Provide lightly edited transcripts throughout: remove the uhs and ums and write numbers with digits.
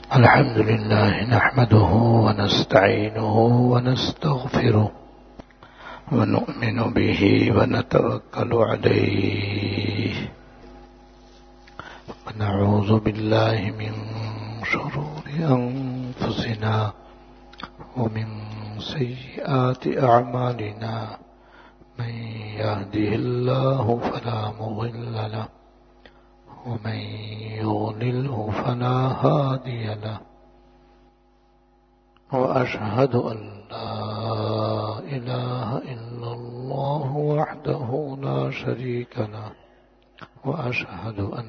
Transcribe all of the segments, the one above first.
الحمد لله نحمده ونستعينه ونستغفره ونؤمن به ونتوكل عليه ونعوذ بالله من شرور أنفسنا ومن سيئات أعمالنا من يهده الله فلا مضل له ومن يضلله فلا هادي له وأشهد أن لا إله إلا الله وحده لا شريك له وأشهد أن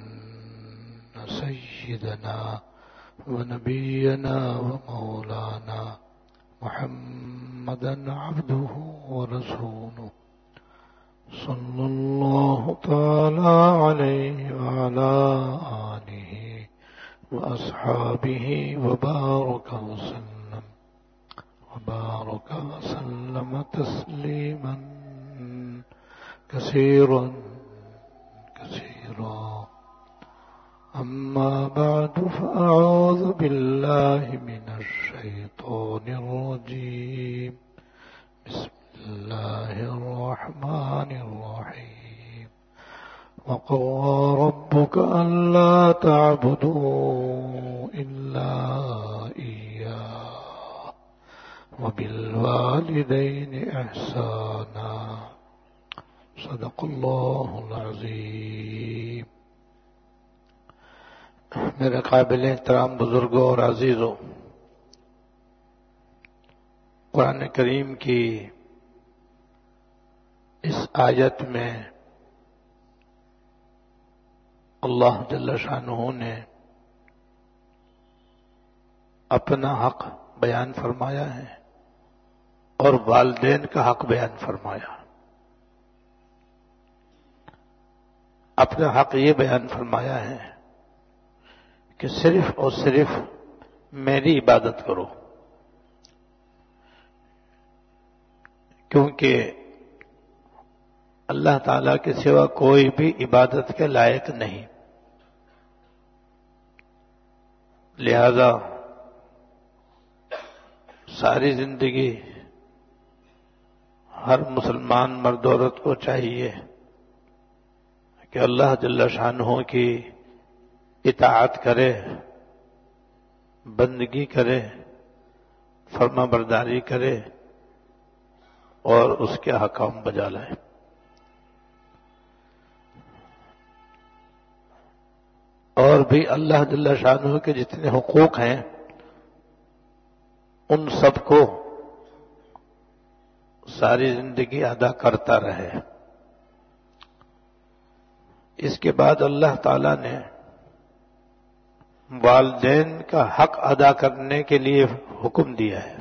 سيدنا ونبينا ومولانا محمدا عبده ورسوله صلى الله تعالى عليه وعلى آله وأصحابه وبارك وسلم تسليما كثيرا أما بعد فأعوذ بالله من الشيطان الرجيم بسم الله الرحمن الرحيم وقضى ربك ألا تعبدوا إلا إياه وبالوالدين إحسانا صدق الله العظيم. میرے قابل احترام بزرگوں اور عزیزوں، قرآن کریم کی اس آیت میں اللہ جل شانہ نے اپنا حق بیان فرمایا ہے اور والدین کا حق بیان فرمایا. اپنا حق یہ بیان فرمایا ہے کہ صرف اور صرف میری عبادت کرو، کیونکہ اللہ تعالیٰ کے سوا کوئی بھی عبادت کے لائق نہیں. لہذا ساری زندگی ہر مسلمان مرد عورت کو چاہیے کہ اللہ جل شانہ کی اطاعت کرے، بندگی کرے، فرما برداری کرے اور اس کے حکام بجا لائے. اور بھی اللہ جل شانہ کے جتنے حقوق ہیں ان سب کو ساری زندگی ادا کرتا رہے. اس کے بعد اللہ تعالی نے والدین کا حق ادا کرنے کے لیے حکم دیا ہے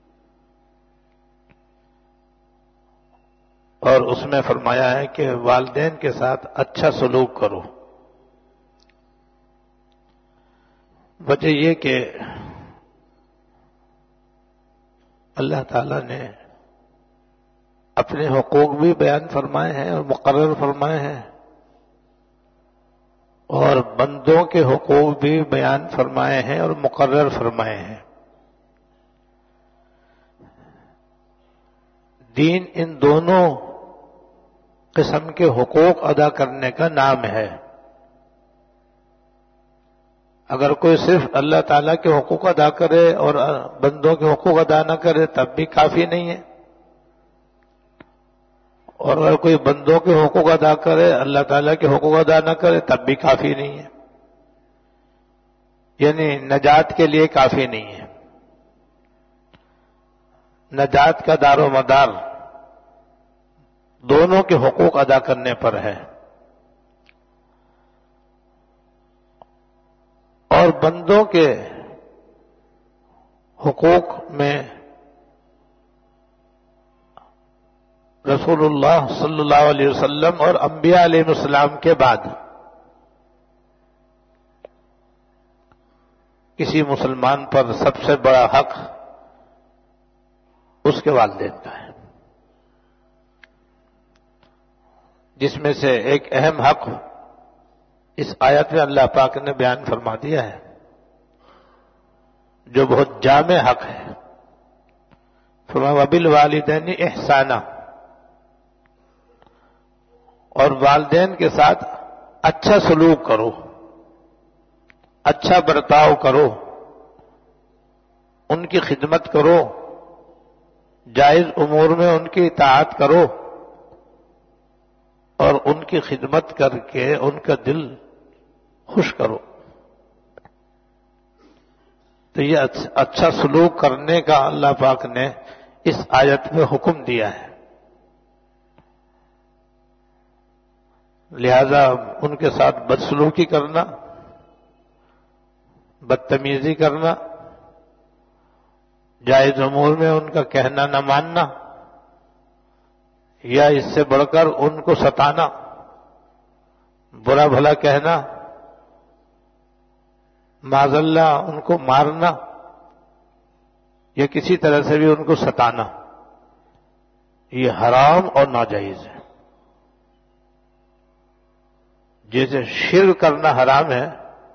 اور اس میں فرمایا ہے کہ والدین کے ساتھ اچھا سلوک کرو. وجہ یہ کہ اللہ تعالی نے اپنے حقوق بھی بیان فرمائے ہیں اور مقرر فرمائے ہیں اور بندوں کے حقوق بھی بیان فرمائے ہیں اور مقرر فرمائے ہیں. دین ان دونوں قسم کے حقوق ادا کرنے کا نام ہے. اگر کوئی صرف اللہ تعالیٰ کے حقوق ادا کرے اور بندوں کے حقوق ادا نہ کرے تب بھی کافی نہیں ہے، اور اگر کوئی بندوں کے حقوق ادا کرے اللہ تعالیٰ کے حقوق ادا نہ کرے تب بھی کافی نہیں ہے، یعنی نجات کے لیے کافی نہیں ہے. نجات کا دار و مدار دونوں کے حقوق ادا کرنے پر ہے. اور بندوں کے حقوق میں رسول اللہ صلی اللہ علیہ وسلم اور انبیاء علیہ السلام کے بعد کسی مسلمان پر سب سے بڑا حق اس کے والدین کا ہے، جس میں سے ایک اہم حق اس آیت میں اللہ پاک نے بیان فرما دیا ہے جو بہت جامع حق ہے. فرمایا وبالوالدین احسانا، اور والدین کے ساتھ اچھا سلوک کرو، اچھا برتاؤ کرو، ان کی خدمت کرو، جائز امور میں ان کی اطاعت کرو، اور ان کی خدمت کر کے ان کا دل خوش کرو. تو یہ اچھا سلوک کرنے کا اللہ پاک نے اس آیت میں حکم دیا ہے. لہذا ان کے ساتھ بدسلوکی کرنا، بدتمیزی کرنا، جائز امور میں ان کا کہنا نہ ماننا، یا اس سے بڑھ کر ان کو ستانا، برا بھلا کہنا، معاذ اللہ ان کو مارنا، یا کسی طرح سے بھی ان کو ستانا، یہ حرام اور ناجائز ہے. جیسے شرک کرنا حرام ہے،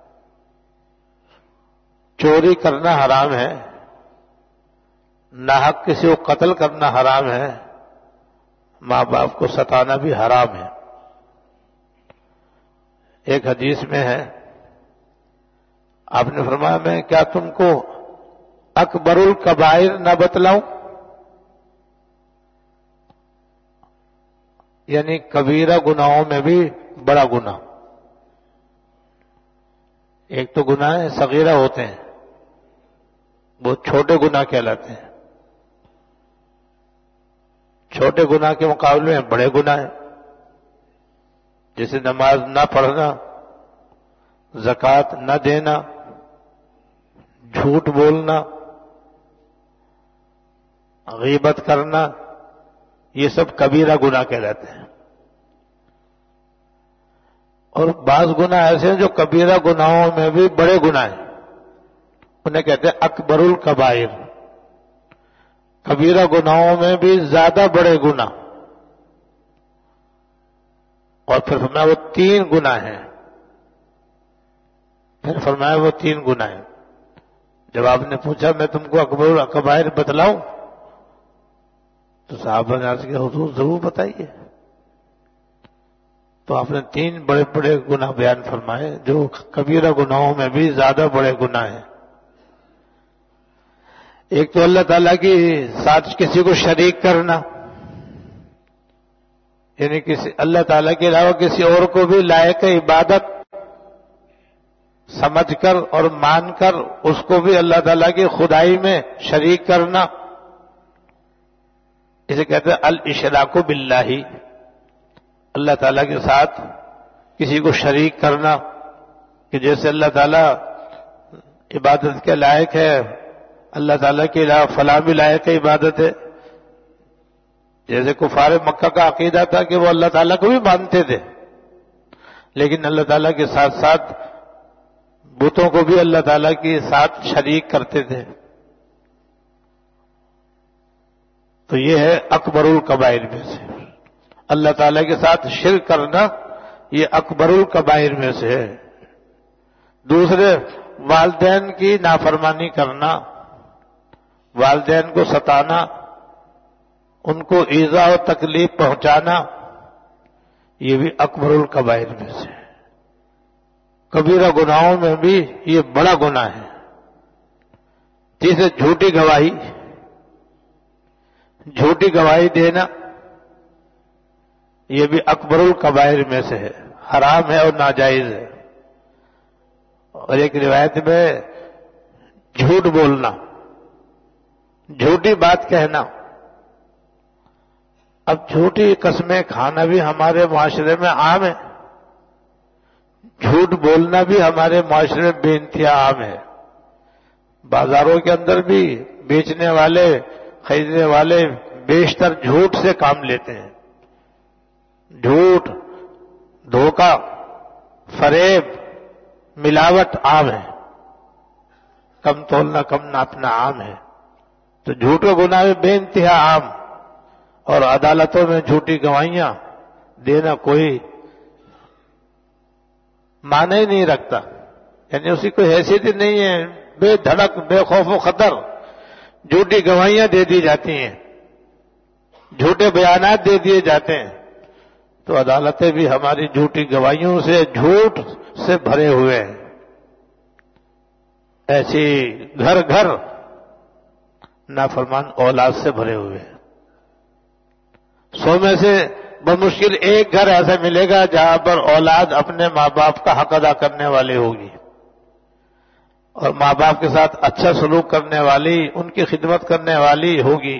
چوری کرنا حرام ہے، ناحق کسی کو قتل کرنا حرام ہے، ماں باپ کو ستانا بھی حرام ہے. ایک حدیث میں ہے، آپ نے فرمایا میں کیا تم کو اکبر الکبائر نہ بتلاؤں؟ یعنی کبیرہ گناہوں میں بھی بڑا گناہ. ایک تو گناہ صغیرہ ہوتے ہیں، وہ چھوٹے گناہ کہلاتے ہیں. چھوٹے گناہ کے مقابلے میں بڑے گناہ ہیں، جیسے نماز نہ پڑھنا، زکوٰۃ نہ دینا، جھوٹ بولنا، غیبت کرنا، یہ سب کبیرہ گناہ کہلاتے ہیں. اور بعض گناہ ایسے ہیں جو کبیرہ گناہوں میں بھی بڑے گناہ ہیں، انہیں کہتے ہیں اکبر الکبائر. کبیرہ گناہوں میں بھی زیادہ بڑے گناہ. اور پھر فرمایا وہ 3 گناہ ہیں. پھر فرمایا وہ 3 گناہ ہیں. جب آپ نے پوچھا میں تم کو اکبر الکبائر بتلاؤں تو صحابہ نے عرض کیا حضور ضرور بتائیے. تو آپ نے 3 بڑے بڑے گناہ بیان فرمائے جو کبیرہ گناہوں میں بھی زیادہ بڑے گناہ ہیں. ایک تو اللہ تعالیٰ کی ساتھ کسی کو شریک کرنا، یعنی اللہ تعالیٰ کے علاوہ کسی اور کو بھی لائق عبادت سمجھ کر اور مان کر اس کو بھی اللہ تعالیٰ کی خدائی میں شریک کرنا، اسے کہتے ہیں الاشراک باللہ. اللہ تعالیٰ کے ساتھ کسی کو شریک کرنا کہ جیسے اللہ تعالیٰ عبادت کے لائق ہے، اللہ تعالیٰ کے علاوہ فلاں بھی لائق عبادت ہے. جیسے کفار مکہ کا عقیدہ تھا کہ وہ اللہ تعالیٰ کو بھی مانتے تھے، لیکن اللہ تعالیٰ کے ساتھ ساتھ بتوں کو بھی اللہ تعالیٰ کے ساتھ شریک کرتے تھے. تو یہ ہے اکبر الکبائر میں سے. اللہ تعالیٰ کے ساتھ شرک کرنا یہ اکبر الکبائر میں سے ہے. دوسرے والدین کی نافرمانی کرنا، والدین کو ستانا، ان کو ایذا و تکلیف پہنچانا، یہ بھی اکبر الکبائر میں سے ہے. کبیرہ گناہوں میں بھی یہ بڑا گناہ ہے. تیسرے جھوٹی گواہی، جھوٹی گواہی دینا یہ بھی اکبر الکبائر میں سے ہے، حرام ہے اور ناجائز ہے. اور ایک روایت میں جھوٹ بولنا، جھوٹی بات کہنا. اب جھوٹی قسمیں کھانا بھی ہمارے معاشرے میں عام ہے، جھوٹ بولنا بھی ہمارے معاشرے میں بے انتہا عام ہے. بازاروں کے اندر بھی بیچنے والے خریدنے والے بیشتر جھوٹ سے کام لیتے ہیں. جھوٹ، دھوکہ، فریب، ملاوٹ عام ہے. کم تولنا کم ناپنا عام ہے. تو جھوٹ و گناہ میں بے انتہا عام، اور عدالتوں میں جھوٹی گواہیاں دینا کوئی معنی ہی نہیں رکھتا. یعنی اسی کوئی حیثیت ہی نہیں ہے بے دھڑک بے خوف و خطر جھوٹی گواہیاں دے دی جاتی ہیں، جھوٹے بیانات دے دیے جاتے ہیں، تو عدالتیں بھی ہماری جھوٹی گواہیوں سے، جھوٹ سے بھرے ہوئے ہیں۔ ایسی گھر گھر نافرمان اولاد سے بھرے ہوئے ہیں۔ 100 میں سے بمشکل ایک گھر ایسا ملے گا جہاں پر اولاد اپنے ماں باپ کا حق ادا کرنے والی ہوگی اور ماں باپ کے ساتھ اچھا سلوک کرنے والی، ان کی خدمت کرنے والی ہوگی،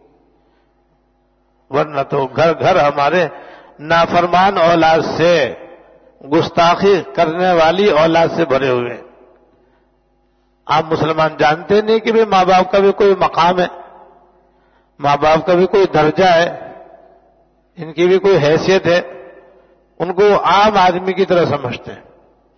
ورنہ تو گھر گھر ہمارے نافرمان اولاد سے، گستاخی کرنے والی اولاد سے بھرے ہوئے ہیں۔ آپ مسلمان جانتے نہیں کہ بھی ماں باپ کا بھی کوئی مقام ہے، ماں باپ کا بھی کوئی درجہ ہے، ان کی بھی کوئی حیثیت ہے، ان کو عام آدمی کی طرح سمجھتے ہیں،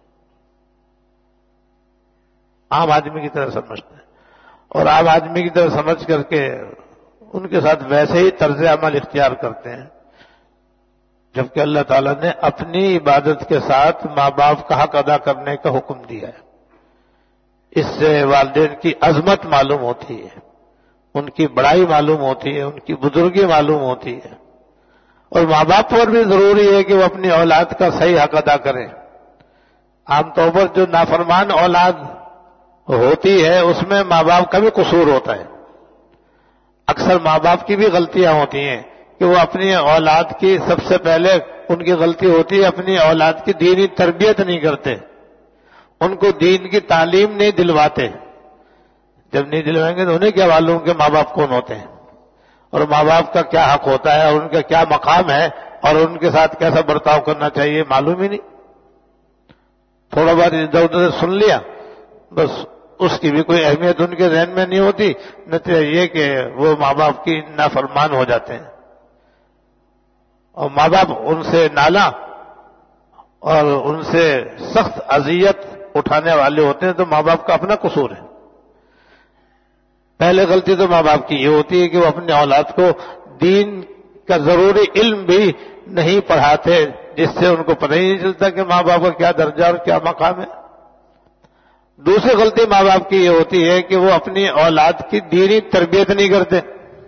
عام آدمی کی طرح سمجھتے ہیں، اور عام آدمی کی طرح سمجھ کر کے ان کے ساتھ ویسے ہی طرز عمل اختیار کرتے ہیں، جبکہ اللہ تعالیٰ نے اپنی عبادت کے ساتھ ماں باپ کا حق ادا کرنے کا حکم دیا ہے۔ اس سے والدین کی عظمت معلوم ہوتی ہے، ان کی بڑائی معلوم ہوتی ہے، ان کی بزرگی معلوم ہوتی ہے، اور ماں باپ پر بھی ضروری ہے کہ وہ اپنی اولاد کا صحیح حق ادا کریں۔ عام طور پر جو نافرمان اولاد ہوتی ہے اس میں ماں باپ کا بھی قصور ہوتا ہے، اکثر ماں باپ کی بھی غلطیاں ہوتی ہیں کہ وہ اپنی اولاد کی، سب سے پہلے ان کی غلطی ہوتی ہے اپنی اولاد کی دینی تربیت نہیں کرتے، ان کو دین کی تعلیم نہیں دلواتے۔ جب نہیں دلوائیں گے تو انہیں کیا معلوم کہ ماں باپ کون ہوتے ہیں اور ماں باپ کا کیا حق ہوتا ہے اور ان کا کیا مقام ہے اور ان کے ساتھ کیسا برتاؤ کرنا چاہیے، معلوم ہی نہیں۔ تھوڑا بہت ادھر ادھر سن لیا بس، اس کی بھی کوئی اہمیت ان کے ذہن میں نہیں ہوتی، نتیجہ یہ کہ وہ ماں باپ کی نافرمان ہو جاتے ہیں، اور ماں باپ ان سے نالا اور ان سے سخت اذیت اٹھانے والے ہوتے ہیں، تو ماں باپ کا اپنا قصور ہے۔ پہلے غلطی تو ماں باپ کی یہ ہوتی ہے کہ وہ اپنے اولاد کو دین کا ضروری علم بھی نہیں پڑھاتے، جس سے ان کو پتہ ہی نہیں چلتا کہ ماں باپ کا کیا درجہ اور کیا مقام ہے۔ دوسری غلطی ماں باپ کی یہ ہوتی ہے کہ وہ اپنی اولاد کی دینی تربیت نہیں کرتے،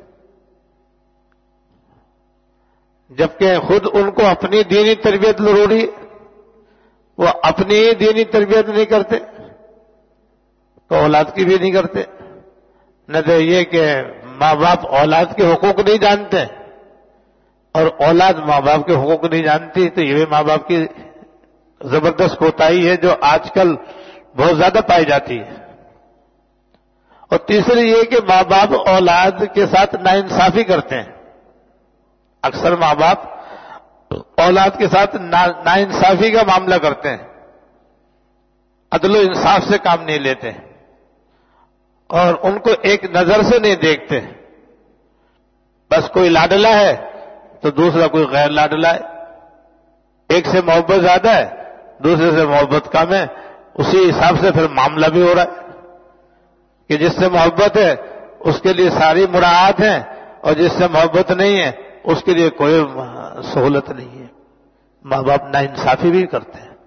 جبکہ خود ان کو اپنی دینی تربیت ضروری ہے، وہ اپنی دینی تربیت نہیں کرتے تو اولاد کی بھی نہیں کرتے۔ نہ تو یہ کہ ماں باپ اولاد کے حقوق نہیں جانتے اور اولاد ماں باپ کے حقوق نہیں جانتی، تو یہ بھی ماں باپ کی زبردست کوتاہی ہے جو آج کل بہت زیادہ پائی جاتی ہے۔ اور تیسری یہ کہ ماں باپ اولاد کے ساتھ ناانصافی کرتے ہیں، اکثر ماں باپ اولاد کے ساتھ ناانصافی کا معاملہ کرتے ہیں، عدل و انصاف سے کام نہیں لیتے اور ان کو ایک نظر سے نہیں دیکھتے، بس کوئی لاڈلا ہے تو دوسرا کوئی غیر لاڈلا ہے، ایک سے محبت زیادہ ہے دوسرے سے محبت کم ہے، اسی حساب سے پھر معاملہ بھی ہو رہا ہے کہ جس سے محبت ہے اس کے لیے ساری مراعات ہیں اور جس سے محبت نہیں ہے اس کے لیے کوئی سہولت نہیں ہے۔ ماں باپ ناانصافی بھی کرتے ہیں،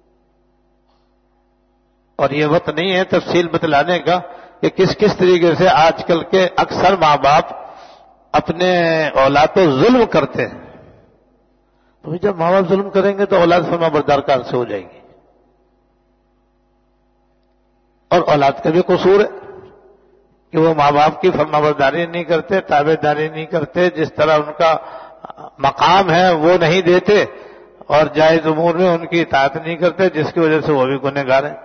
اور یہ وقت نہیں ہے تفصیل بتلانے کا کہ کس کس طریقے سے آج کل کے اکثر ماں باپ اپنے اولاد پر ظلم کرتے ہیں۔ تو جب ماں باپ ظلم کریں گے تو اولاد فرما بردار کار سے ہو جائے گی، اور اولاد کا بھی قصور ہے کہ وہ ماں باپ کی فرما برداری نہیں کرتے، تابع داری نہیں کرتے، جس طرح ان کا مقام ہے وہ نہیں دیتے، اور جائز امور میں ان کی اطاعت نہیں کرتے، جس کی وجہ سے وہ بھی گنہگار ہیں۔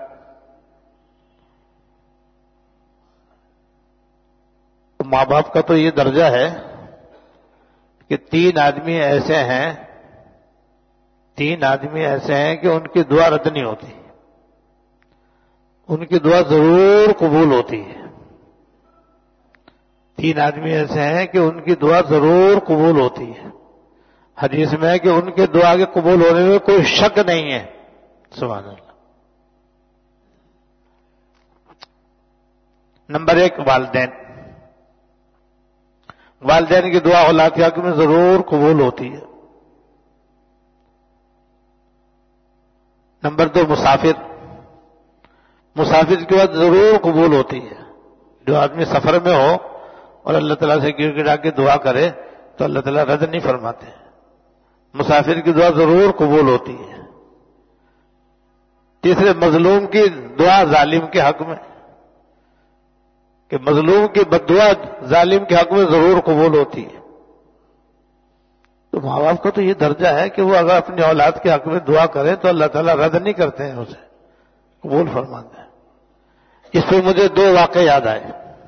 ماں باپ کا تو یہ درجہ ہے کہ تین آدمی ایسے ہیں کہ ان کی دعا رد نہیں ہوتی، ان کی دعا ضرور قبول ہوتی ہے۔ تین آدمی ایسے ہیں کہ ان کی دعا ضرور قبول ہوتی ہے، حدیث میں ہے کہ ان کے دعا کے قبول ہونے میں کوئی شک نہیں ہے۔ سبحان اللہ۔ نمبر 1 والدین کی دعا اولاد کے حق میں ضرور قبول ہوتی ہے۔ نمبر 2 مسافر کی بات ضرور قبول ہوتی ہے. جو آدمی سفر میں ہو اور اللہ تعالیٰ سے گر گڑا کے دعا کرے تو اللہ تعالیٰ رد نہیں فرماتے. مسافر کی دعا ضرور قبول ہوتی ہے. تیسرے، مظلوم کی دعا ظالم کے حق میں، کہ مظلوم کی بددعا ظالم کے حق میں ضرور قبول ہوتی ہے. تو ماں باپ کا تو یہ درجہ ہے کہ وہ اگر اپنی اولاد کے حق میں دعا کرے تو اللہ تعالیٰ رد نہیں کرتے ہیں، اسے قبول فرماتے ہیں. اس پہ مجھے دو واقعے یاد آئے،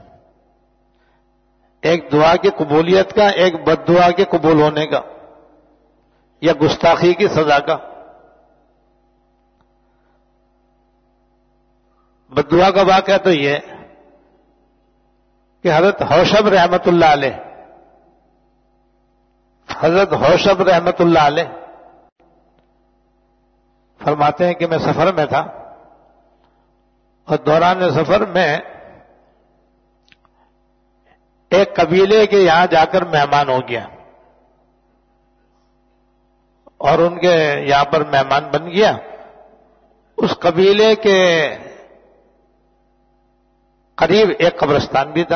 ایک دعا کی قبولیت کا، ایک بد دعا کے قبول ہونے کا یا گستاخی کی سزا کا. بد دعا کا واقعہ تو یہ کہ حضرت حوشب رحمت اللہ علیہ، حضرت حوشب رحمت اللہ علیہ فرماتے ہیں کہ میں سفر میں تھا اور دوران سفر میں ایک قبیلے کے یہاں جا کر مہمان ہو گیا اور ان کے یہاں پر مہمان بن گیا. اس قبیلے کے قریب ایک قبرستان بھی تھا.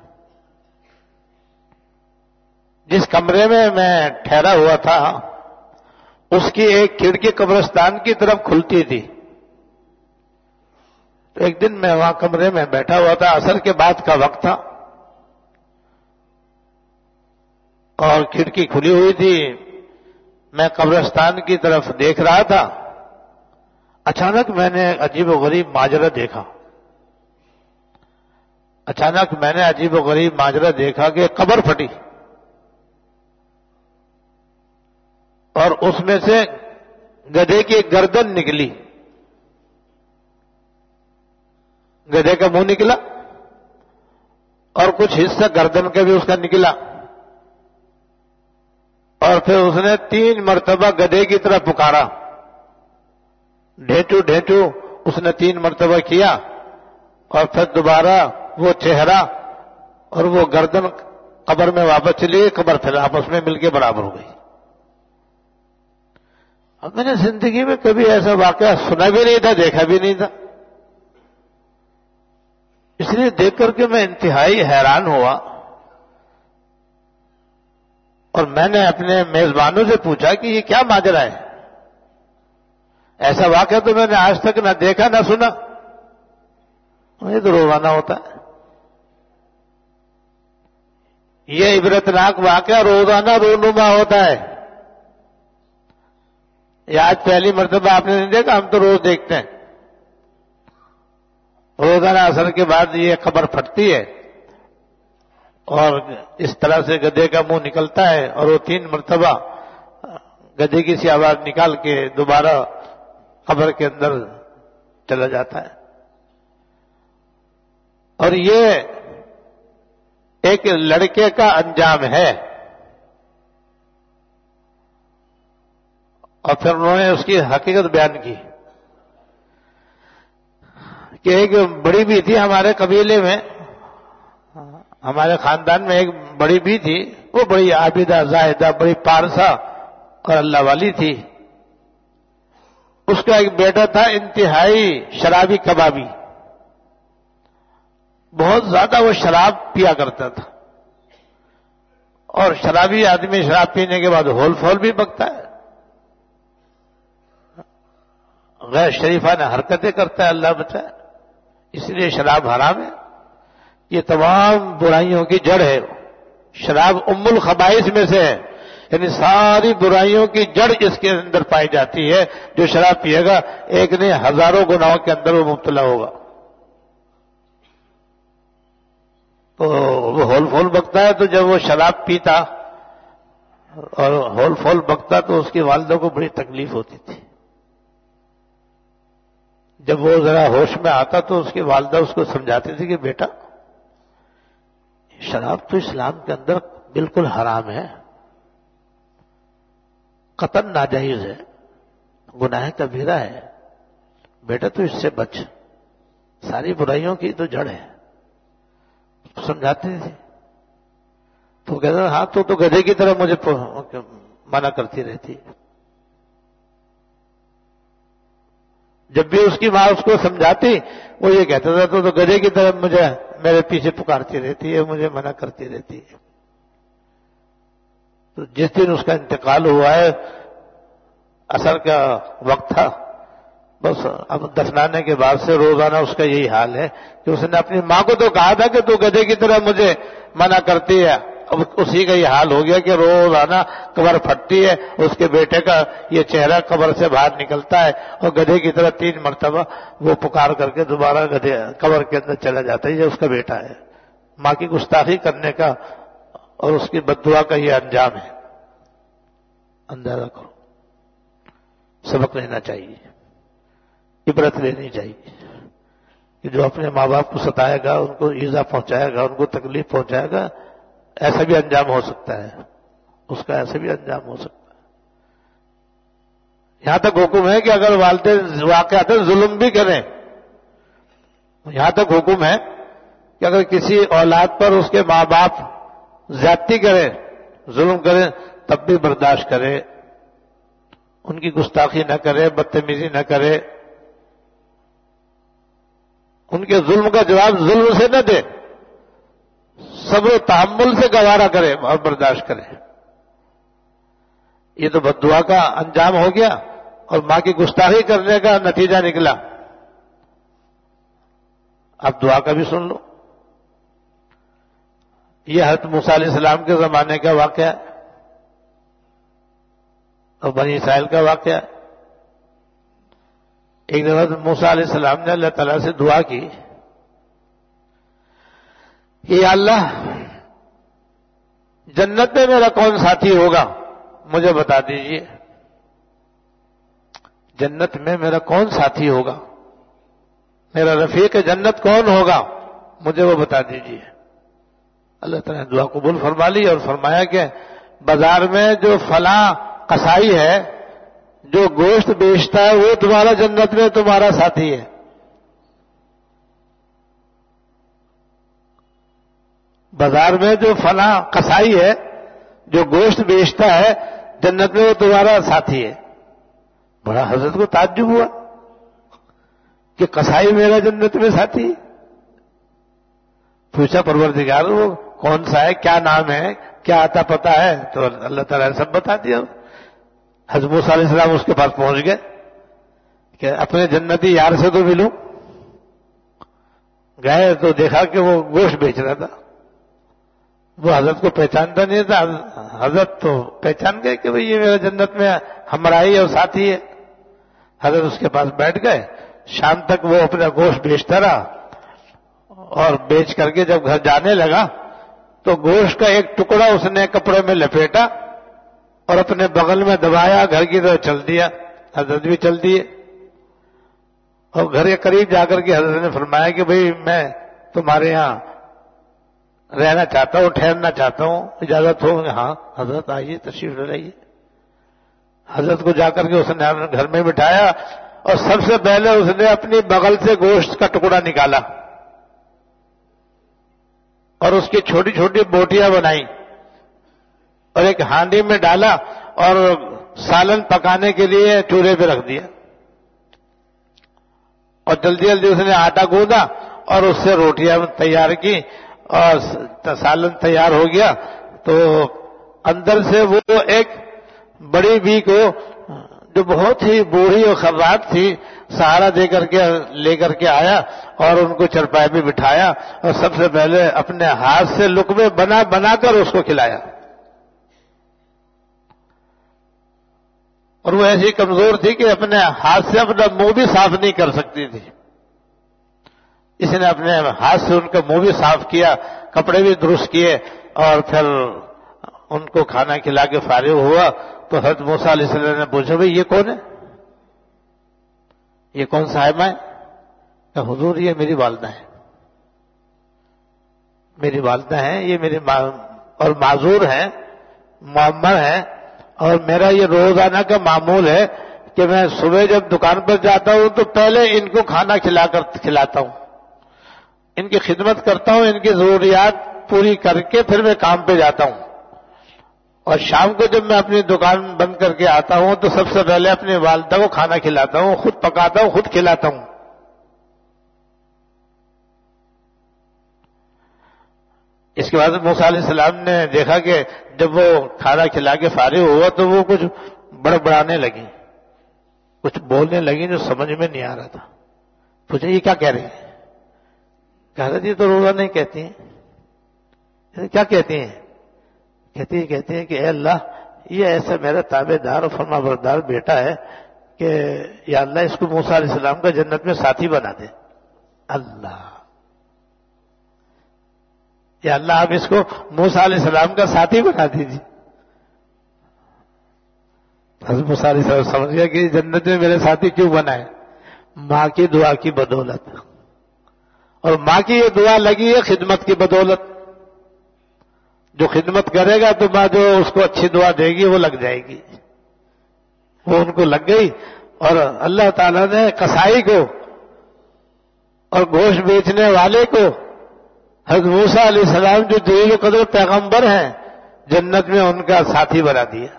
جس کمرے میں میں ٹھہرا ہوا تھا اس کی ایک کھڑکی قبرستان کی طرف کھلتی تھی. تو ایک دن میں وہاں کمرے میں بیٹھا ہوا تھا، عصر کے بعد کا وقت تھا اور کھڑکی کھلی ہوئی تھی. میں قبرستان کی طرف دیکھ رہا تھا. اچانک میں نے عجیب و غریب ماجرا دیکھا. اچانک میں نے عجیب و غریب ماجرا دیکھا کہ قبر پھٹی اور اس میں سے گدھے کی ایک گردن نکلی. گدھے کا منہ نکلا اور کچھ حصہ گردن کا بھی اس کا نکلا اور پھر اس نے 3 مرتبہ گدھے کی طرف پکارا. ڈھیٹو ڈھیٹو اس نے 3 مرتبہ کیا اور پھر دوبارہ وہ چہرہ اور وہ گردن قبر میں واپس چلی گئی. قبر پھر آپس میں مل کے برابر ہو گئی. اب میں نے زندگی میں کبھی ایسا واقعہ سنا بھی نہیں تھا، دیکھا بھی نہیں تھا. اس لیے دیکھ کر کے میں انتہائی حیران ہوا اور میں نے اپنے میزبانوں سے پوچھا کہ یہ کیا ماجرا ہے؟ ایسا واقعہ تو میں نے آج تک نہ دیکھا نہ سنا. یہ تو روزانہ ہوتا ہے. یہ عبرتناک واقعہ روزانہ رونما ہوتا ہے. یہ آج پہلی مرتبہ آپ نے نہیں دیکھا، ہم تو روز دیکھتے ہیں. روزانہ عصر کے بعد یہ قبر پھٹتی ہے اور اس طرح سے گدھے کا منہ نکلتا ہے اور وہ 3 مرتبہ گدھے کی سی آواز نکال کے دوبارہ قبر کے اندر چلا جاتا ہے. اور یہ ایک لڑکے کا انجام ہے. اور پھر انہوں نے اس کی حقیقت بیان کی کہ ایک بڑی بھی تھی ہمارے قبیلے میں، ہمارے خاندان میں ایک بڑی بھی تھی. وہ بڑی عابدہ زاہدہ، بڑی پارسا اور اللہ والی تھی. اس کا ایک بیٹا تھا انتہائی شرابی کبابی. بہت زیادہ وہ شراب پیا کرتا تھا اور شرابی آدمی شراب پینے کے بعد ہول فول بھی بکتا ہے، غیر شریفانہ حرکتیں کرتا ہے. اللہ بچائے. اس لیے شراب حرام ہے. یہ تمام برائیوں کی جڑ ہے. شراب ام الخبائث میں سے ہے، یعنی ساری برائیوں کی جڑ اس کے اندر پائی جاتی ہے. جو شراب پیے گا ایک نہیں ہزاروں گناہوں کے اندر وہ مبتلا ہوگا. تو وہ ہول فول بکتا ہے. تو جب وہ شراب پیتا اور ہول فول بکتا تو اس کی والدہ کو بڑی تکلیف ہوتی تھی. جب وہ ذرا ہوش میں آتا تو اس کی والدہ اس کو سمجھاتی تھی کہ بیٹا شراب تو اسلام کے اندر بالکل حرام ہے، قطعاً ناجائز ہے، گناہ کبیرہ ہے. بیٹا تو اس سے بچ، ساری برائیوں کی تو جڑ ہے. سمجھاتے تھے تو کہتا ہاں تو گدھے کی طرح مجھے منع کرتی رہتی. جب بھی اس کی ماں اس کو سمجھاتی وہ یہ کہتا تھا تو گدھے کی طرح مجھے میرے پیچھے پکارتی رہتی ہے، مجھے منع کرتی رہتی ہے۔ تو جس دن اس کا انتقال ہوا ہے، عصر کا وقت تھا، بس اب دفنانے کے بعد سے روزانہ اس کا یہی حال ہے کہ اس نے اپنی ماں کو تو کہا تھا کہ تو گدھے کی طرح مجھے منع کرتی ہے، اب اسی کا یہ حال ہو گیا کہ روزانہ قبر پھٹتی ہے، اس کے بیٹے کا یہ چہرہ قبر سے باہر نکلتا ہے اور گدھے کی طرح 3 مرتبہ وہ پکار کر کے دوبارہ گدھے قبر کے اندر چلا جاتا ہے۔ یہ اس کا بیٹا ہے۔ ماں کی گستاخی کرنے کا اور اس کی بد دعا کا یہ انجام ہے۔ اندازہ کرو، سبق لینا چاہیے، عبرت لینی چاہیے کہ جو اپنے ماں باپ کو ستائے گا، ان کو ایذا پہنچائے گا، ان کو تکلیف پہنچائے گا، ایسا بھی انجام ہو سکتا ہے، اس کا ایسا بھی انجام ہو سکتا ہے۔ یہاں تک حکم ہے کہ اگر والدین واقعات ظلم بھی کریں، یہاں تک حکم ہے کہ اگر کسی اولاد پر اس کے ماں باپ زیادتی کریں، ظلم کریں، تب بھی برداشت کرے، ان کی گستاخی نہ کرے، بدتمیزی نہ کرے، ان کے ظلم کا جواب ظلم سے نہ دے، صبر و تحمل سے گوارا کرے اور برداشت کرے۔ یہ تو بد دعا کا انجام ہو گیا اور ماں کی گستاخی کرنے کا نتیجہ نکلا۔ اب دعا کا بھی سن لو۔ یہ حضرت موسیٰ علیہ السلام کے زمانے کا واقعہ ہے اور بنی اسرائیل کا واقعہ ہے۔ ایک دفعہ موسیٰ علیہ السلام نے اللہ تعالیٰ سے دعا کی کہ یا اللہ، جنت میں میرا کون ساتھی ہوگا مجھے بتا دیجئے، جنت میں میرا کون ساتھی ہوگا، میرا رفیق جنت کون ہوگا مجھے وہ بتا دیجئے۔ اللہ تعالیٰ نے دعا قبول فرما لی اور فرمایا کہ بازار میں جو فلاں قصائی ہے جو گوشت بیچتا ہے وہ تمہارا جنت میں تمہارا ساتھی ہے۔ بازار میں جو فلاں قصائی ہے جو گوشت بیچتا ہے جنت میں وہ تمہارا ساتھی ہے۔ بڑا حضرت کو تعجب ہوا کہ قصائی میرا جنت میں ساتھی ہے۔ پوچھا پروردگار وہ کون سا ہے، کیا نام ہے، کیا آتا پتا ہے؟ تو اللہ تعالیٰ نے سب بتا دیا۔ حضرت موسیٰ علیہ السلام اس کے پاس پہنچ گئے کہ اپنے جنتی یار سے تو ملوں۔ گئے تو دیکھا کہ وہ گوشت بیچ رہا تھا۔ وہ حضرت کو پہچانتا نہیں تھا، حضرت تو پہچان گئے کہ بھئی یہ میرا جنت میں ہمراہی اور ساتھی ہے۔ حضرت اس کے پاس بیٹھ گئے، شام تک وہ اپنا گوشت بیچتا رہا اور بیچ کر کے جب گھر جانے لگا تو گوشت کا ایک ٹکڑا اس نے کپڑے میں لپیٹا اور اپنے بغل میں دبایا، گھر کی طرف چل دیا۔ حضرت بھی چل دیے اور گھر کے قریب جا کر کے حضرت نے فرمایا کہ بھئی میں تمہارے یہاں رہنا چاہتا ہوں، ٹھہرنا چاہتا ہوں، اجازت ہو؟ ہاں حضرت آئیے، تشریف لے لائیے۔ حضرت کو جا کر کے اس نے گھر میں بٹھایا اور سب سے پہلے اس نے اپنی بغل سے گوشت کا ٹکڑا نکالا اور اس کی چھوٹی چھوٹی بوٹیاں بنائی اور ایک ہانڈی میں ڈالا اور سالن پکانے کے لیے چولہے پہ رکھ دیا اور جلدی جلدی اس نے آٹا گوندا اور اس سے روٹیاں تیار کی اور سالن تیار ہو گیا۔ تو اندر سے وہ ایک بڑی بی کو جو بہت ہی بوڑھی اور خراب تھی سہارا دے کر کے لے کر کے آیا اور ان کو چرپائے میں بٹھایا اور سب سے پہلے اپنے ہاتھ سے لقمے بنا بنا کر اس کو کھلایا۔ اور وہ ایسی کمزور تھی کہ اپنے ہاتھ سے اپنا منہ بھی صاف نہیں کر سکتی تھی۔ اس نے اپنے ہاتھ سے ان کا منہ بھی صاف کیا، کپڑے بھی درست کیے اور پھر ان کو کھانا کھلا کے فارغ ہوا تو حضرت موسیٰ علیہ السلام نے پوچھا بھئی یہ کون ہے، یہ کون صاحبہ ہے؟ کہ حضور یہ میری والدہ ہے، میری والدہ ہیں، یہ میری اور معذور ہیں، معمر ہیں، اور میرا یہ روزانہ کا معمول ہے کہ میں صبح جب دکان پر جاتا ہوں تو پہلے ان کو کھانا کھلاتا ہوں، ان کی خدمت کرتا ہوں، ان کی ضروریات پوری کر کے پھر میں کام پہ جاتا ہوں اور شام کو جب میں اپنی دکان بند کر کے آتا ہوں تو سب سے پہلے اپنی والدہ کو کھانا کھلاتا ہوں، خود پکاتا ہوں، خود کھلاتا ہوں۔ اس کے بعد موسیٰ علیہ السلام نے دیکھا کہ جب وہ کھانا کھلا کے فارغ ہوا تو وہ کچھ بڑبڑانے لگی، کچھ بولنے لگی جو سمجھ میں نہیں آ رہا تھا۔ پوچھا یہ کیا کہہ رہی ہیں؟ کہہ رہی تھی تو روزہ نہیں کہتی ہیں۔ کیا کہتی ہیں؟ کہتی ہیں کہ اے اللہ، یہ ایسا میرا تابع دار اور فرما بردار بیٹا ہے کہ یا اللہ اس کو موسیٰ علیہ السلام کا جنت میں ساتھی بنا دے۔ اللہ، یا اللہ آپ اس کو موسیٰ علیہ السلام کا ساتھی بنا دیجیے۔ حضرت موسیٰ علیہ السلام سمجھ گیا کہ جنت میں میرے ساتھی کیوں بنا ہے؟ ماں کی دعا کی بدولت، اور ماں کی یہ دعا لگی ہے خدمت کی بدولت۔ جو خدمت کرے گا تو ماں جو اس کو اچھی دعا دے گی وہ لگ جائے گی، وہ ان کو لگ گئی۔ اور اللہ تعالیٰ نے قصائی کو اور گوشت بیچنے والے کو حضرت موسیٰ علیہ السلام جو جلیل القدر پیغمبر ہیں جنت میں ان کا ساتھی بنا دیا۔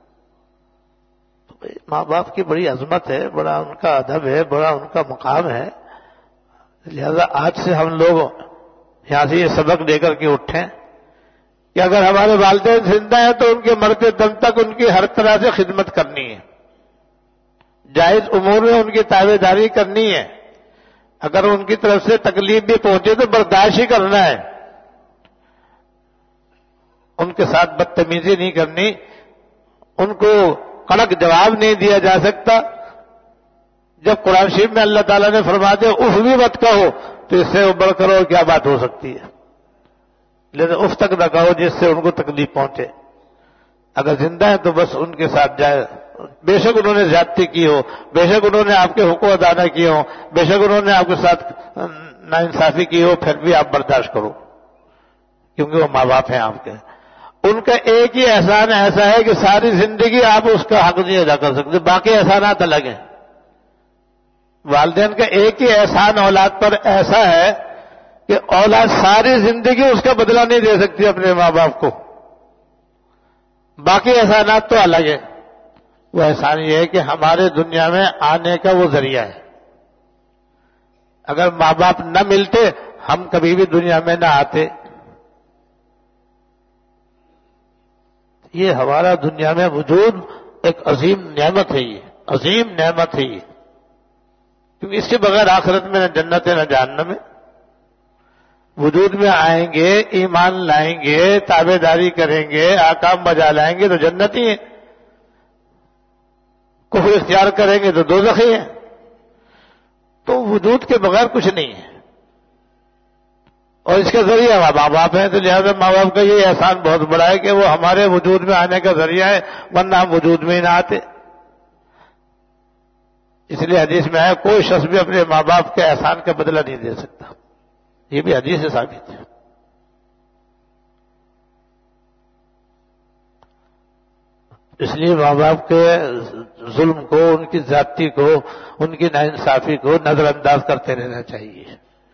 ماں باپ کی بڑی عظمت ہے، بڑا ان کا ادب ہے، بڑا ان کا مقام ہے۔ لہذا آج سے ہم لوگ یہاں سے یہ سبق دے کر کے اٹھیں کہ اگر ہمارے والدین زندہ ہیں تو ان کے مرتے دم تک ان کی ہر طرح سے خدمت کرنی ہے، جائز امور میں ان کی تابع داری کرنی ہے۔ اگر ان کی طرف سے تکلیف بھی پہنچے تو برداشت ہی کرنا ہے، ان کے ساتھ بدتمیزی نہیں کرنی، ان کو کڑک جواب نہیں دیا جا سکتا۔ جب قرآن شریف میں اللہ تعالیٰ نے فرما دیا اف بھی مت کہو تو اس سے بڑھ کر اور کیا بات ہو سکتی ہے؟ لیکن اف تک نہ کہو جس سے ان کو تکلیف پہنچے۔ اگر زندہ ہے تو بس ان کے ساتھ جائے، بے شک انہوں نے زیادتی کی ہو، بے شک انہوں نے آپ کے حقوق ادا نہ کیے ہوں، بے شک انہوں نے آپ کے ساتھ ناانصافی کی ہو، پھر بھی آپ برداشت کرو کیونکہ وہ ماں باپ ہیں آپ کے۔ ان کا ایک ہی احسان ایسا ہے کہ ساری زندگی آپ اس کا حق نہیں ادا کر سکتے، باقی احسانات الگ ہیں۔ والدین کا ایک ہی احسان اولاد پر ایسا ہے کہ اولاد ساری زندگی اس کا بدلہ نہیں دے سکتی اپنے ماں باپ کو، باقی احسانات تو الگ ہے۔ وہ احسان یہ ہے کہ ہمارے دنیا میں آنے کا وہ ذریعہ ہے۔ اگر ماں باپ نہ ملتے ہم کبھی بھی دنیا میں نہ آتے۔ یہ ہمارا دنیا میں وجود ایک عظیم نعمت ہے، یہ عظیم نعمت ہے یہ، کیونکہ اس کے بغیر آخرت میں نہ جنت ہے نہ جہنم ہے۔ وجود میں آئیں گے، ایمان لائیں گے، تابع داری کریں گے، احکام بجا لائیں گے تو جنت ہی ہے، کفر اختیار کریں گے تو دوزخ ہی ہے۔ تو وجود کے بغیر کچھ نہیں ہے، اور اس کا ذریعہ ماں باپ ہیں، تو لہذا ماں باپ کا یہ احسان بہت بڑا ہے کہ وہ ہمارے وجود میں آنے کا ذریعہ ہے، ورنہ ہم وجود میں ہی نہ آتے۔ اس لیے حدیث میں ہے کوئی شخص بھی اپنے ماں باپ کے احسان کا بدلہ نہیں دے سکتا، یہ بھی حدیث سے ثابت ہے۔ اس لیے ماں باپ کے ظلم کو، ان کی زیادتی کو، ان کی ناانصافی کو نظر انداز کرتے رہنا چاہیے۔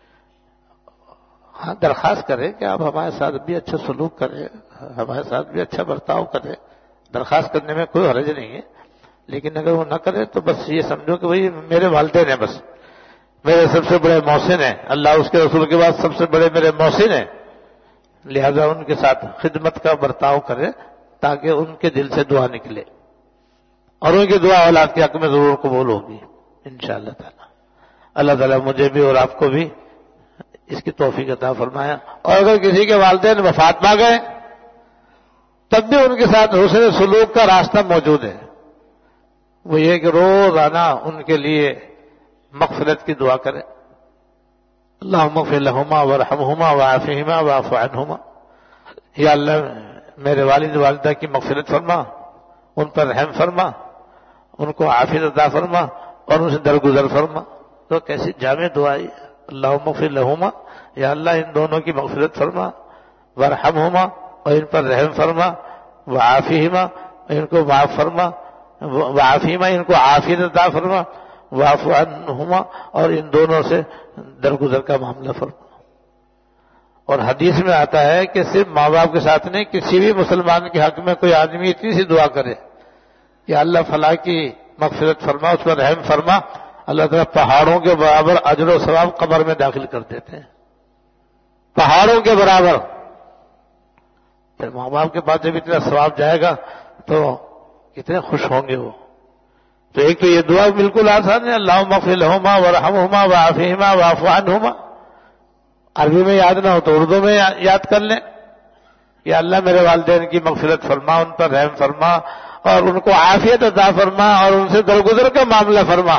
ہاں درخواست کریں کہ آپ ہمارے ساتھ بھی اچھا سلوک کریں، ہمارے ساتھ بھی اچھا برتاؤ کریں، درخواست کرنے میں کوئی حرج نہیں ہے۔ لیکن اگر وہ نہ کرے تو بس یہ سمجھو کہ بھئی میرے والدین ہیں، بس میرے سب سے بڑے محسن ہیں، اللہ اس کے رسول کے بعد سب سے بڑے میرے محسن ہیں، لہذا ان کے ساتھ خدمت کا برتاؤ کرے تاکہ ان کے دل سے دعا نکلے، اور ان کی دعا اولاد کے حق میں ضرور قبول ہوگی انشاءاللہ تعالی۔ اللہ تعالیٰ مجھے بھی اور آپ کو بھی اس کی توفیق عطا فرمایا۔ اور اگر کسی کے والدین وفات پا گئے تب بھی ان کے ساتھ حسن سلوک کا راستہ موجود ہے، وہ یہ کہ روزانہ ان کے لیے مغفرت کی دعا کریں۔ اللہم اغفر لہما وارحمہما وعافہما واعف عنہما، یا اللہ میرے والد والدہ کی مغفرت فرما، ان پر رحم فرما، ان کو عافیت عطا فرما اور ان سے درگزر فرما۔ تو کیسی جامع دعا ہے، اللہم اغفر لہما، یا اللہ ان دونوں کی مغفرت فرما، وارحمہما اور ان پر رحم فرما، وعافہما ان کو معاف فرما، وعافہما ان کو عافیت عطا فرما، واعف عنہما اور ان دونوں سے درگزر کا معاملہ فرما۔ اور حدیث میں آتا ہے کہ صرف ماں باپ کے ساتھ نہیں، کسی بھی مسلمان کے حق میں کوئی آدمی اتنی سی دعا کرے کہ اللہ فلاں کی مغفرت فرما، اس پر رحم فرما، اللہ تعالیٰ پہاڑوں کے برابر اجر و ثواب قبر میں داخل کر دیتے ہیں، پہاڑوں کے برابر۔ پھر ماں باپ کے پاس جب اتنا ثواب جائے گا تو کتنے خوش ہوں گے وہ۔ تو ایک تو یہ دعا بالکل آسان ہے، اللہم اغفر لہما وارحمہما وعافہما واعف عنہما۔ عربی میں یاد نہ ہو تو اردو میں یاد کر لیں کہ اللہ میرے والدین کی مغفرت فرما، ان پر رحم فرما اور ان کو عافیت عطا فرما اور ان سے درگزر کا معاملہ فرما،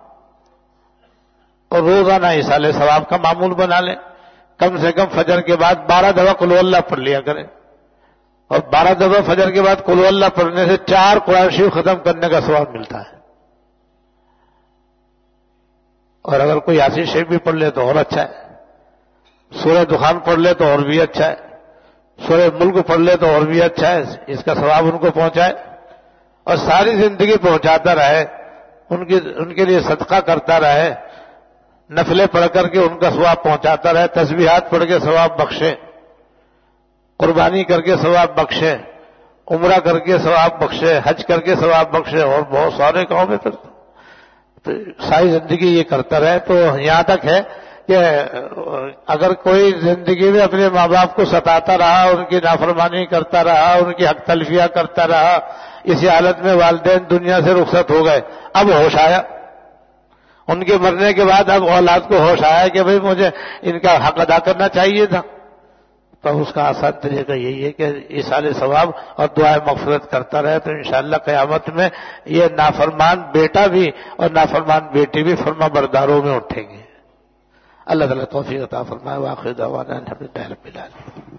اور روزانہ ایصال ثواب کا معمول بنا لیں۔ کم سے کم فجر کے بعد 12 دفعہ قل اللہ پڑھ لیا کریں، اور 12 دفعہ فجر کے بعد قل اللہ پڑھنے سے 4 قرآن شریف ختم کرنے کا ثواب ملتا ہے۔ اور اگر کوئی یاسین شریف بھی پڑھ لے تو اور اچھا ہے، سورہ دخان پڑھ لے تو اور بھی اچھا ہے، سورہ ملک پڑھ لے تو اور بھی اچھا ہے، اس کا ثواب ان کو پہنچائے اور ساری زندگی پہنچاتا رہے، ان کے لیے صدقہ کرتا رہے، نفلیں پڑھ کر کے ان کا ثواب پہنچاتا رہے، تسبیحات پڑھ کے ثواب بخشے، قربانی کر کے ثواب بخشے، عمرہ کر کے ثواب بخشے، حج کر کے ثواب بخشے، اور بہت سارے کام ہے۔ پھر تو ساری زندگی یہ کرتا رہے۔ تو یہاں تک ہے کہ اگر کوئی زندگی میں اپنے ماں باپ کو ستاتا رہا، ان کی نافرمانی کرتا رہا، ان کی حق تلفیہ کرتا رہا، اسی حالت میں والدین دنیا سے رخصت ہو گئے، اب ہوش آیا، ان کے مرنے کے بعد اب اولاد کو ہوش آیا کہ بھئی مجھے ان کا حق ادا کرنا چاہیے تھا، تو اس کا آسان طریقہ یہی ہے کہ ایصال ثواب اور دعائے مغفرت کرتا رہے، تو انشاءاللہ قیامت میں یہ نافرمان بیٹا بھی اور نافرمان بیٹی بھی فرما برداروں میں اٹھیں گے۔ اللہ تعالیٰ توفیق عطا فرمائے۔ وآخر دعوانا الحمدللہ رب العالمین۔